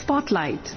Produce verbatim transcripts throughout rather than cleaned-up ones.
Spotlight.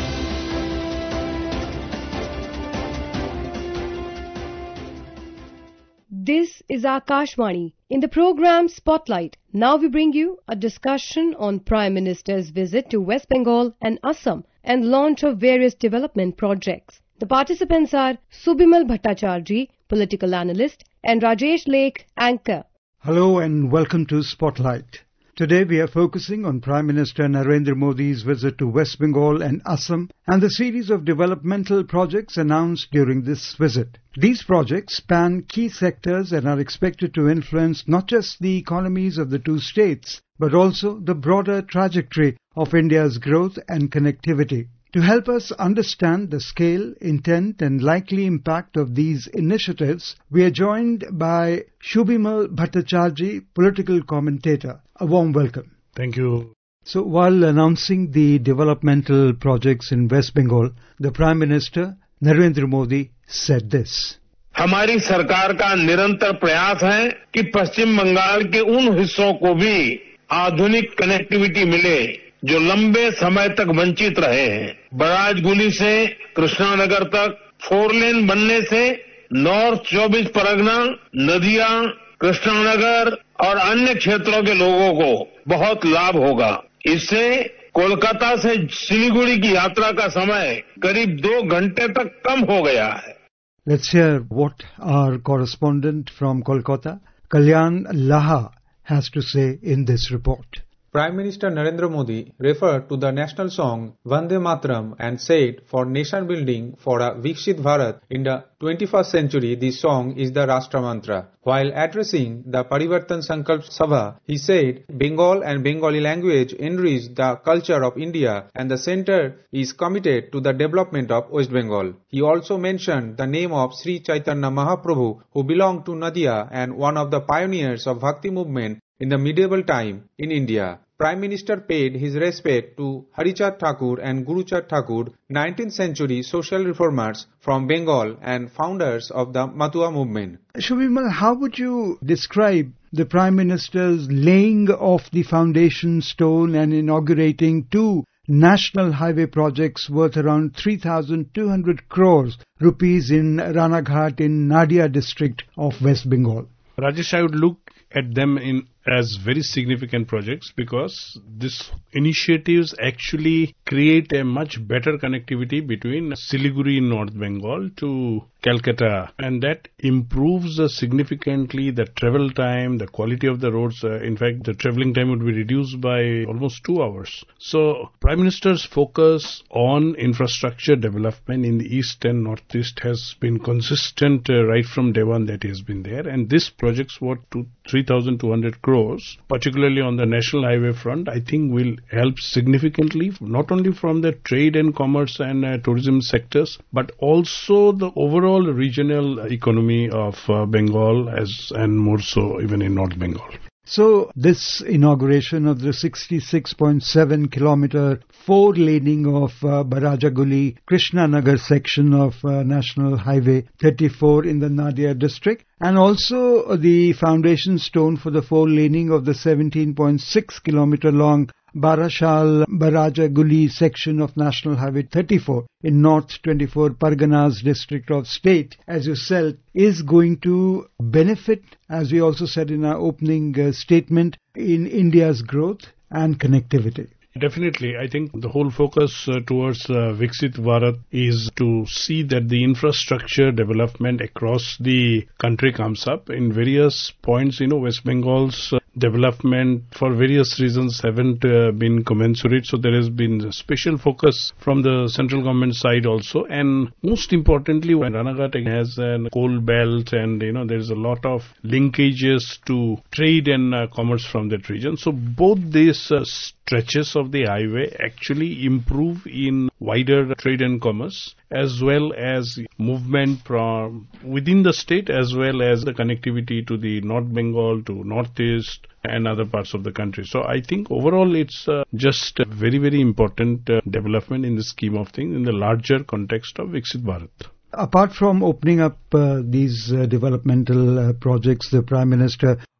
This is Akashvani. In the program Spotlight, now we bring you a discussion on Prime Minister's visit to West Bengal and Assam and launch of various development projects. The participants are Subimal Bhattacharjee, political analyst, and Rajesh Lake, anchor. Hello and welcome to Spotlight. Today we are focusing on Prime Minister Narendra Modi's visit to West Bengal and Assam and the series of developmental projects announced during this visit. These projects span key sectors and are expected to influence not just the economies of the two states, but also the broader trajectory of India's growth and connectivity. To help us understand the scale, intent and likely impact of these initiatives, we are joined by Subimal Bhattacharjee, political commentator. A warm welcome. Thank you. So while announcing the developmental projects in West Bengal, the Prime Minister Narendra Modi said this. हमारी सरकार का निरंतर प्रयास है कि पश्चिम बंगाल के उन हिस्सों को भी आधुनिक कनेक्टिविटी मिले जो लंबे समय तक वंचित रहे हैं। बराजगुली से कृष्णानगर तक फोर लेन बनने से नॉर्थ चौबीस परगना, नदिया, कृष्णानगर और अन्य क्षेत्रों के लोगों को बहुत लाभ होगा। इससे कोलकाता से सिलीगुड़ी की यात्रा का समय करीब दो घंटे तक कम हो गया है। Let's hear what our correspondent from Kolkata, Kalyan Laha, has to say in this report. Prime Minister Narendra Modi referred to the national song Vande Mataram and said for nation building for a Viksit Bharat in the twenty-first century, this song is the Rashtra Mantra. While addressing the Parivartan Sankalp Sabha, he said Bengal and Bengali language enrich the culture of India and the centre is committed to the development of West Bengal. He also mentioned the name of Sri Chaitanya Mahaprabhu, who belonged to Nadia and one of the pioneers of Bhakti movement in the medieval time in India. Prime Minister paid his respect to Harichand Thakur and Guruchand Thakur, nineteenth century social reformers from Bengal and founders of the Matua movement. Subimal, how would you describe the Prime Minister's laying of the foundation stone and inaugurating two national highway projects worth around three thousand two hundred crores rupees in Ranaghat in Nadia district of West Bengal? Rajesh, I would look at them in as very significant projects because these initiatives actually create a much better connectivity between Siliguri in North Bengal to Calcutta, and that improves uh, significantly the travel time, the quality of the roads. Uh, in fact, the travelling time would be reduced by almost two hours. So, Prime Minister's focus on infrastructure development in the East and Northeast has been consistent uh, right from day one that he has been there, and this project's worth to three thousand two hundred crores, particularly on the national highway front, I think will help significantly, not only from the trade and commerce and uh, tourism sectors, but also the overall regional economy of uh, Bengal as and more so even in North Bengal. So this inauguration of the sixty-six point seven kilometer four laning of uh, Barajaguli Krishnanagar section of uh, National Highway thirty-four in the Nadia district, and also the foundation stone for the four laning of the seventeen point six kilometer long Barashal Barajaguli section of National Highway thirty-four in North twenty-four Parganas district of state, as you said, is going to benefit, as we also said in our opening uh, statement, in India's growth and connectivity. Definitely. I think the whole focus uh, towards uh, Viksit Bharat is to see that the infrastructure development across the country comes up in various points. You know, West Bengal's uh, development for various reasons haven't uh, been commensurate. So there has been a special focus from the central government side also. And most importantly, when Ranaghat has a coal belt and, you know, there's a lot of linkages to trade and uh, commerce from that region. So both these uh, stretches of the highway actually improve in wider trade and commerce, as well as movement from within the state, as well as the connectivity to the North Bengal, to Northeast and other parts of the country. So I think overall it's uh, just a very, very important uh, development in the scheme of things in the larger context of Viksit Bharat. Apart from opening up uh, these uh, developmental uh, projects, the Prime Minister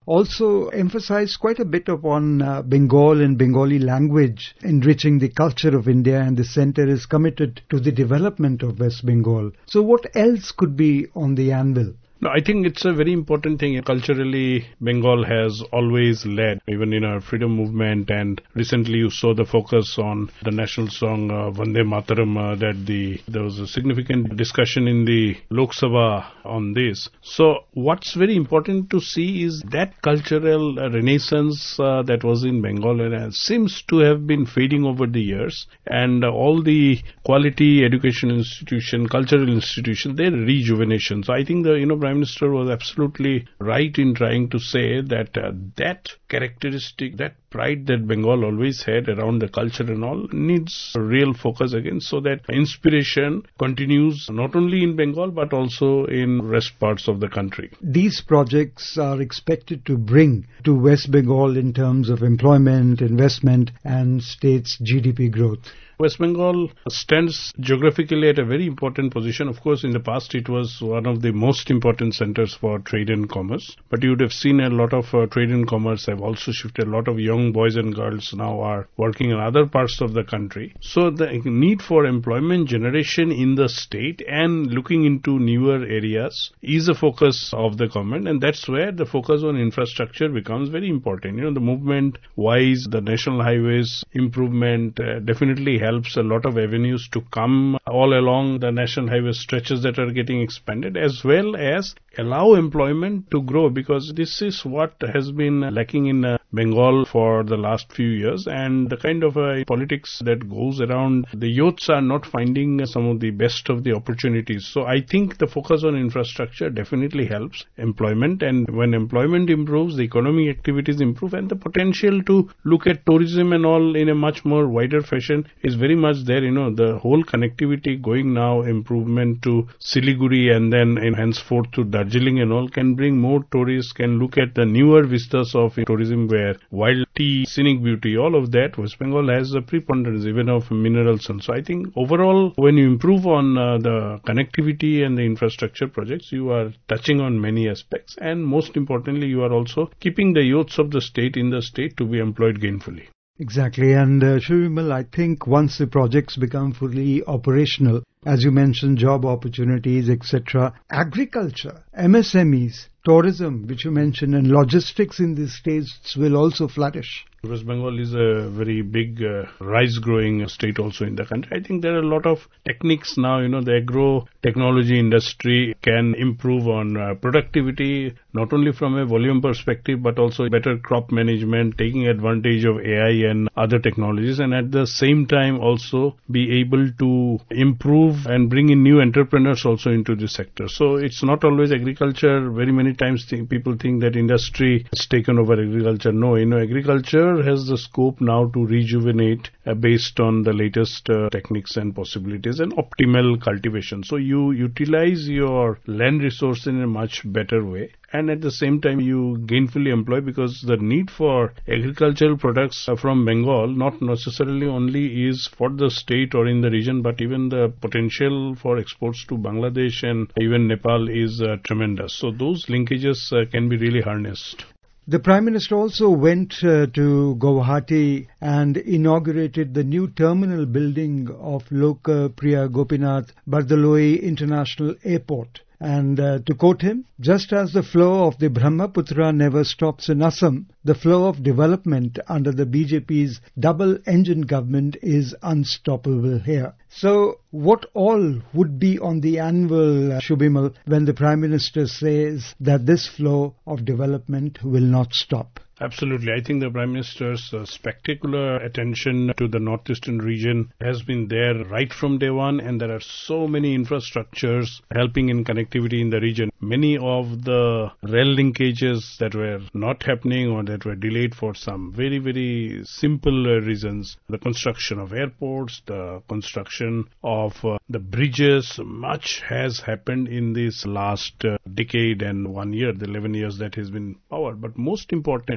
also emphasized quite a bit upon uh, Bengal and Bengali language, enriching the culture of India, and the center is committed to the development of West Bengal. So what else could be on the anvil? No, I think it's a very important thing. Culturally, Bengal has always led, even in our freedom movement, and recently you saw the focus on the national song uh, Vande Mataram, uh, that the there was a significant discussion in the Lok Sabha on this. So what's very important to see is that cultural uh, renaissance uh, that was in Bengal and uh, seems to have been fading over the years, and uh, all the quality education institution, cultural institution, their rejuvenation. So I think the, you know, Prime Minister was absolutely right in trying to say that uh, that characteristic, that pride that Bengal always had around the culture and all needs a real focus again, so that inspiration continues not only in Bengal but also in rest parts of the country. These projects are expected to bring to West Bengal in terms of employment, investment and state's G D P growth. West Bengal stands geographically at a very important position. Of course, in the past it was one of the most important centers for trade and commerce. But you would have seen a lot of uh, trade and commerce have also shifted. A lot of young boys and girls now are working in other parts of the country. So the need for employment generation in the state and looking into newer areas is a focus of the government. And that's where the focus on infrastructure becomes very important. You know, the movement-wise, the national highways improvement uh, definitely helps a lot of avenues to come all along the national highway stretches that are getting expanded, as well as allow employment to grow, because this is what has been lacking in uh, Bengal for the last few years, and the kind of uh, politics that goes around, the youths are not finding uh, some of the best of the opportunities. So I think the focus on infrastructure definitely helps employment, and when employment improves, the economic activities improve, and the potential to look at tourism and all in a much more wider fashion is very much there. You know, the whole connectivity going now, improvement to Siliguri and then in henceforth to Darjeeling and all, can bring more tourists, can look at the newer vistas of tourism where wild tea, scenic beauty, all of that, West Bengal has a preponderance even of minerals. And so I think overall, when you improve on uh, the connectivity and the infrastructure projects, you are touching on many aspects, and most importantly, you are also keeping the youths of the state in the state to be employed gainfully. Exactly. And uh, Shri Vimal, I think once the projects become fully operational, as you mentioned, job opportunities, et cetera, agriculture, M S M Es, tourism, which you mentioned, and logistics in these states will also flourish. West Bengal is a very big uh, rice-growing state also in the country. I think there are a lot of techniques now. You know, the agro-technology industry can improve on uh, productivity, not only from a volume perspective, but also better crop management, taking advantage of A I and other technologies, and at the same time also be able to improve and bring in new entrepreneurs also into this sector. So it's not always agriculture. Very many times think, people think that industry has taken over agriculture. No, you know, agriculture has the scope now to rejuvenate uh, based on the latest uh, techniques and possibilities and optimal cultivation. So you utilize your land resource in a much better way, and at the same time you gainfully employ, because the need for agricultural products from Bengal not necessarily only is for the state or in the region, but even the potential for exports to Bangladesh and even Nepal is uh, tremendous. So those linkages uh, can be really harnessed. The Prime Minister also went uh, to Guwahati and inaugurated the new terminal building of Loka Priya Gopinath Bardoloi International Airport. And uh, to quote him, just as the flow of the Brahmaputra never stops in Assam, the flow of development under the B J P's double-engine government is unstoppable here. So what all would be on the anvil, uh, Shubhimal, when the Prime Minister says that this flow of development will not stop? Absolutely. I think the Prime Minister's uh, spectacular attention to the northeastern region has been there right from day one, and there are so many infrastructures helping in connectivity in the region. Many of the rail linkages that were not happening or that were delayed for some very, very simple uh, reasons, the construction of airports, the construction of uh, the bridges, much has happened in this last uh, decade and one year, the eleven years that has been powered. But most important,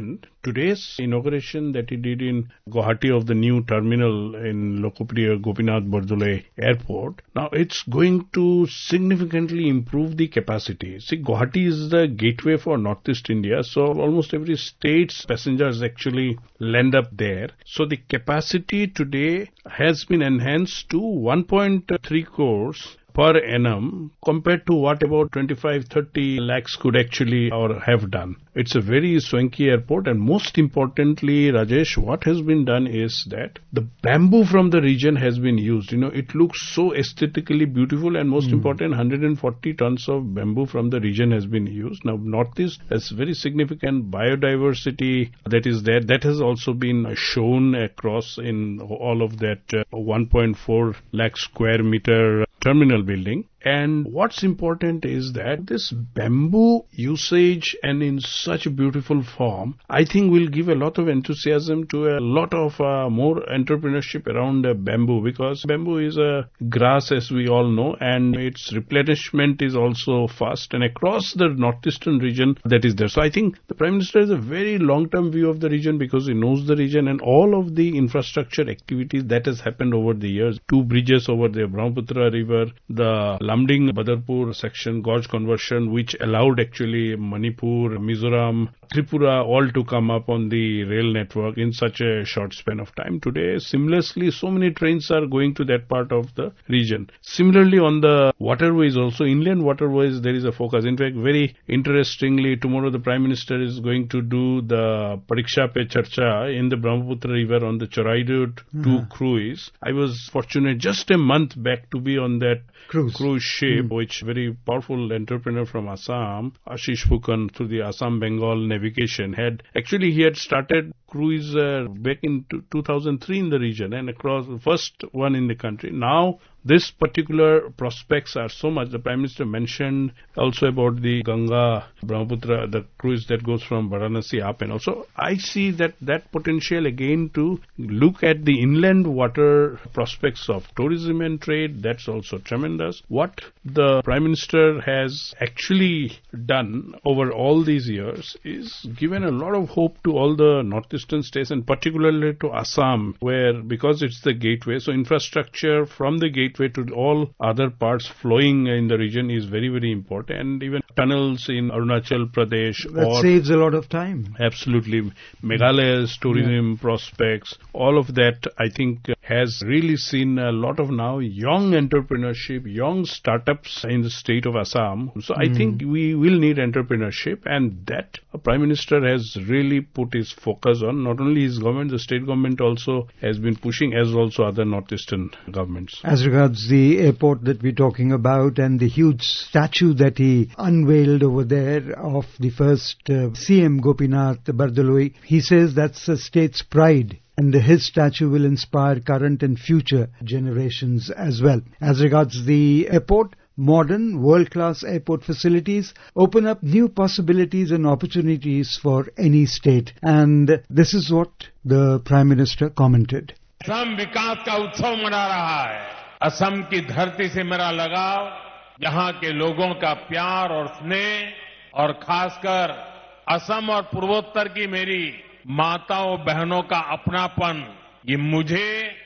mentioned, today's inauguration that he did in Guwahati of the new terminal in Lokapiriya Gopinath Bardoloi Airport, now it's going to significantly improve the capacity. See, Guwahati is the gateway for Northeast India, so almost every state's passengers actually land up there. So the capacity today has been enhanced to one point three crores per annum compared to what about twenty-five to thirty lakhs could actually or have done. It's a very swanky airport, and most importantly, Rajesh, what has been done is that the bamboo from the region has been used. You know, it looks so aesthetically beautiful, and most mm. important, one hundred forty tons of bamboo from the region has been used. Now, Northeast has very significant biodiversity that is there. That has also been shown across in all of that uh, one point four lakh square meter terminal building. And what's important is that this bamboo usage and in such a beautiful form, I think will give a lot of enthusiasm to a lot of uh, more entrepreneurship around uh, bamboo, because bamboo is a grass, as we all know, and its replenishment is also fast and across the northeastern region that is there. So I think the Prime Minister has a very long-term view of the region because he knows the region and all of the infrastructure activities that has happened over the years. Two bridges over the Brahmaputra River, the Lamding Badarpur section gauge conversion, which allowed actually Manipur, Mizoram, Tripura all to come up on the rail network in such a short span of time. Today, seamlessly, so many trains are going to that part of the region. Similarly, on the waterways also, inland waterways, there is a focus. In fact, very interestingly, tomorrow the Prime Minister is going to do the Pariksha Pe Charcha in the Brahmaputra River on the Choraidut mm-hmm. two cruise. I was fortunate just a month back to be on that cruise, cruise ship, mm. which very powerful entrepreneur from Assam, Ashish Phukan, through the Assam Bengal navigation, had actually he had started cruise uh, back in two thousand three in the region and across the first one in the country. Now this particular prospects are so much. The Prime Minister mentioned also about the Ganga Brahmaputra, the cruise that goes from Varanasi up, and also I see that that potential again to look at the inland water prospects of tourism and trade. That's also tremendous. What the Prime Minister has actually done over all these years is given a lot of hope to all the northeastern states and particularly to Assam, where because it's the gateway, so infrastructure from the gateway to all other parts flowing in the region is very, very important. And even tunnels in Arunachal Pradesh. That or saves a lot of time. Absolutely. Meghalaya's tourism yeah. prospects, all of that I think has really seen a lot of now young entrepreneurship, young startups in the state of Assam. So mm. I think we will need entrepreneurship, and that a Prime Minister has really put his focus on. Not only his government, the state government also has been pushing, as also other northeastern governments. As regards the airport that we're talking about and the huge statue that he unveiled over there of the first uh, C M Gopinath Bardoloi, he says that's a state's pride. And his statue will inspire current and future generations as well. As regards the airport, modern, world-class airport facilities open up new possibilities and opportunities for any state. And this is what the Prime Minister commented. Assam विकास का उत्सव मना रहा है. असम की धरती से मेरा लगाव, यहाँ के लोगों का प्यार और स्नेह और खासकर असम और पूर्वोत्तर की मेरी माताओं बहनों का अपनापन, ये मुझे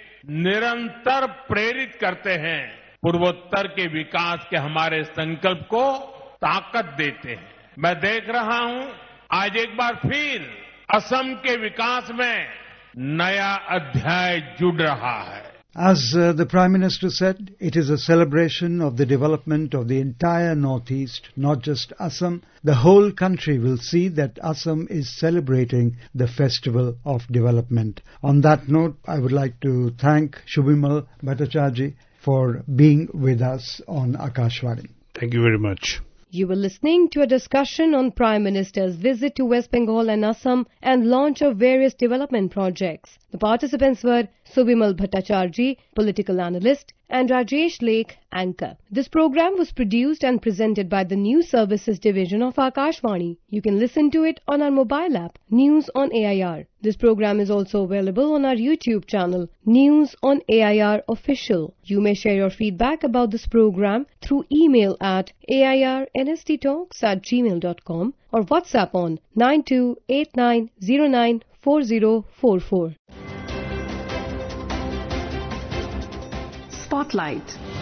निरंतर प्रेरित करते हैं. पूर्वोत्तर के विकास के हमारे संकल्प को ताकत देते हैं. मैं देख रहा हूं आज एक बार फिर असम के विकास में नया अध्याय जुड़ रहा है. As uh, the Prime Minister said, it is a celebration of the development of the entire Northeast, not just Assam. The whole country will see that Assam is celebrating the festival of development. On that note, I would like to thank Shubhimal Bhattacharjee for being with us on Akashvani. Thank you very much. You were listening to a discussion on Prime Minister's visit to West Bengal and Assam and launch of various development projects. The participants were Shubhimal Bhattacharjee, political analyst, and Rajesh Lake, anchor. This program was produced and presented by the News Services Division of Akashvani. You can listen to it on our mobile app, News on A I R. This program is also available on our YouTube channel, News on A I R Official. You may share your feedback about this program through email at airnsttalks at gmail dot com or WhatsApp on nine two eight nine zero nine four zero four four. Spotlight.